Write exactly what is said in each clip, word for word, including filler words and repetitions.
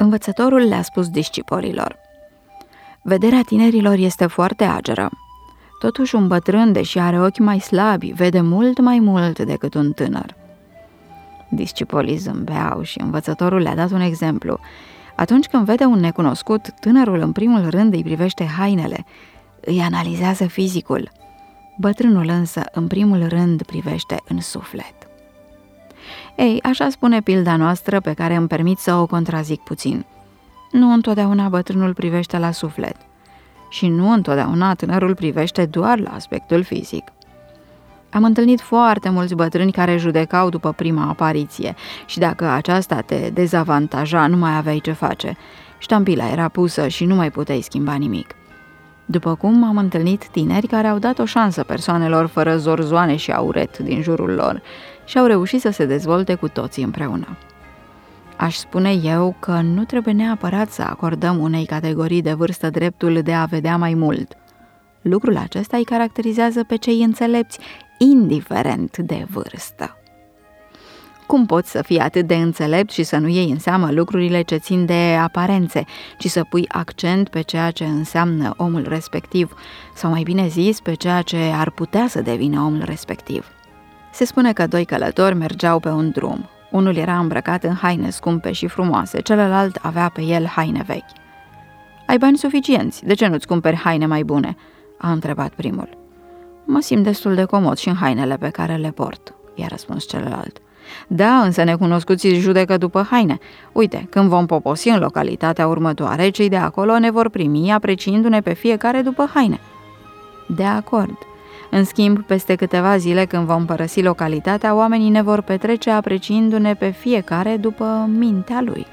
Învățătorul le-a spus discipolilor: vederea tinerilor este foarte ageră. Totuși un bătrân, deși are ochi mai slabi, vede mult mai mult decât un tânăr. Discipolii zâmbeau și învățătorul le-a dat un exemplu. Atunci când vede un necunoscut, tânărul în primul rând îi privește hainele, îi analizează fizicul. Bătrânul însă în primul rând privește în suflet. Ei, așa spune pilda noastră, pe care îmi permit să o contrazic puțin. Nu întotdeauna bătrânul privește la suflet și nu întotdeauna tânărul privește doar la aspectul fizic. Am întâlnit foarte mulți bătrâni care judecau după prima apariție și dacă aceasta te dezavantaja, nu mai aveai ce face. Ștampila era pusă și nu mai puteai schimba nimic. După cum am întâlnit tineri care au dat o șansă persoanelor fără zorzoane și auret din jurul lor și au reușit să se dezvolte cu toții împreună. Aș spune eu că nu trebuie neapărat să acordăm unei categorii de vârstă dreptul de a vedea mai mult. Lucrul acesta îi caracterizează pe cei înțelepți, indiferent de vârstă. Cum poți să fii atât de înțelept și să nu iei în seamă lucrurile ce țin de aparențe, ci să pui accent pe ceea ce înseamnă omul respectiv, sau mai bine zis, pe ceea ce ar putea să devină omul respectiv? Se spune că doi călători mergeau pe un drum. Unul era îmbrăcat în haine scumpe și frumoase, celălalt avea pe el haine vechi. Ai bani suficienți, de ce nu-ți cumperi haine mai bune?" a întrebat primul. Mă simt destul de comod și în hainele pe care le port," i-a răspuns celălalt. Da, însă necunoscuții judecă după haine. Uite, când vom poposi în localitatea următoare, cei de acolo ne vor primi apreciindu-ne pe fiecare după haine." De acord. În schimb, peste câteva zile, când vom părăsi localitatea, oamenii ne vor petrece apreciindu-ne pe fiecare după mintea lui.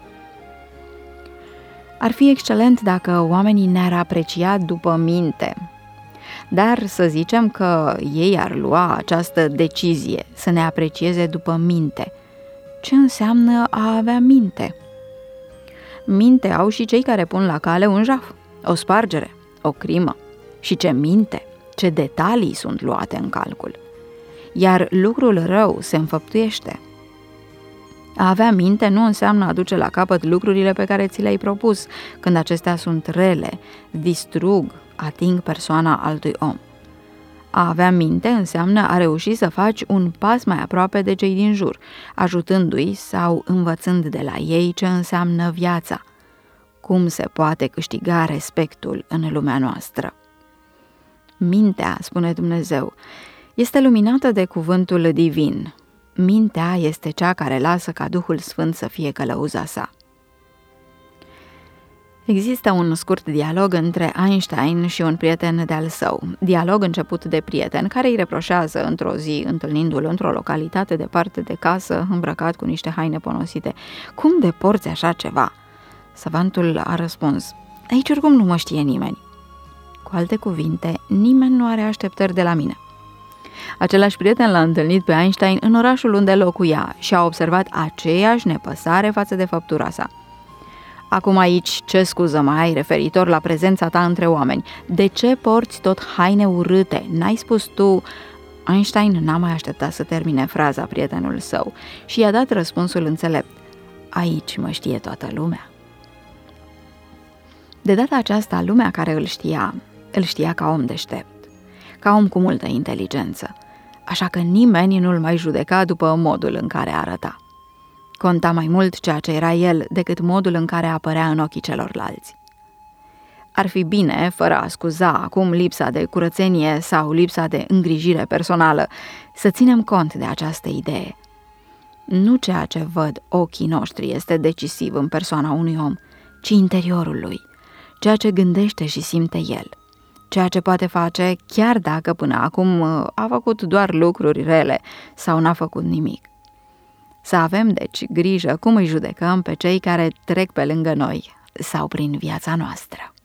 Ar fi excelent dacă oamenii ne-ar aprecia după minte, dar să zicem că ei ar lua această decizie să ne aprecieze după minte. Ce înseamnă a avea minte? Minte au și cei care pun la cale un jaf, o spargere, o crimă. Și ce minte, ce detalii sunt luate în calcul. Iar lucrul rău se înfăptuiește. A avea minte nu înseamnă a duce la capăt lucrurile pe care ți le-ai propus, când acestea sunt rele, distrug, ating persoana altui om. A avea minte înseamnă a reuși să faci un pas mai aproape de cei din jur, ajutându-i sau învățând de la ei ce înseamnă viața, cum se poate câștiga respectul în lumea noastră. Mintea, spune Dumnezeu, este luminată de cuvântul divin. Mintea este cea care lasă ca Duhul Sfânt să fie călăuza sa. Există un scurt dialog între Einstein și un prieten de-al său, dialog început de prieten care îi reproșează într-o zi, întâlnindu-l într-o localitate departe de casă, îmbrăcat cu niște haine ponosite: "Cum de porți așa ceva?" Savantul a răspuns: "Aici oricum nu mă știe nimeni." Cu alte cuvinte, nimeni nu are așteptări de la mine. Același prieten l-a întâlnit pe Einstein în orașul unde locuia și a observat aceeași nepăsare față de făptura sa. "Acum aici, ce scuză mai ai referitor la prezența ta între oameni? De ce porți tot haine urâte? N-ai spus tu..." Einstein n-a mai așteptat să termine fraza prietenul său și i-a dat răspunsul înțelept: "Aici mă știe toată lumea." De data aceasta, lumea care îl știa, îl știa ca om deștept, ca om cu multă inteligență, așa că nimeni nu-l mai judeca după modul în care arăta. Conta mai mult ceea ce era el decât modul în care apărea în ochii celorlalți. Ar fi bine, fără a scuza acum lipsa de curățenie sau lipsa de îngrijire personală, să ținem cont de această idee. Nu ceea ce văd ochii noștri este decisiv în persoana unui om, ci interiorul lui, ceea ce gândește și simte el, ceea ce poate face chiar dacă până acum a făcut doar lucruri rele sau n-a făcut nimic. Să avem, deci, grijă cum îi judecăm pe cei care trec pe lângă noi sau prin viața noastră.